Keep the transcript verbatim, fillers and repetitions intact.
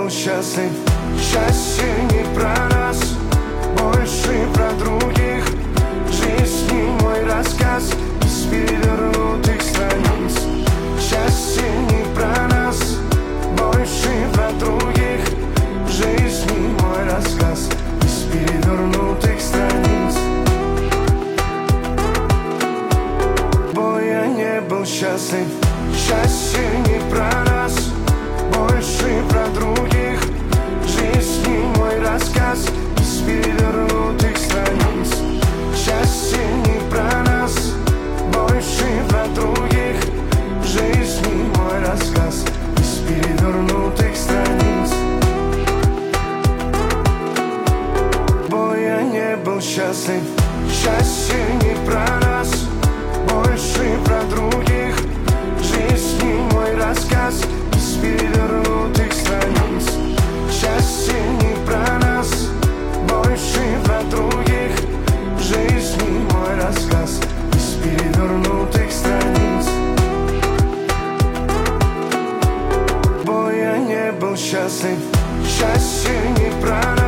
был счастлив. Счастье не про нас, больше про других. Жизнь не мой рассказ из перевернутых страниц. Счастье не про нас, больше про других. Жизнь не мой рассказ из перевернутых страниц. Бо я не был счастлив. Счастье не про нас, больше про других. Жизнь не мой рассказ из перевернутых страниц. Счастье не про нас, больше про других. Жизнь не мой рассказ из перевернутых страниц. Бо я не был счастлив. Счастье не про нас, больше про других. Жизнь не мой рассказ из перевернутых страниц. Счастье не про нас, больше про других. Жизнь не мой рассказ из перевернутых страниц. Бо я не был счастлив. Счастье не про нас.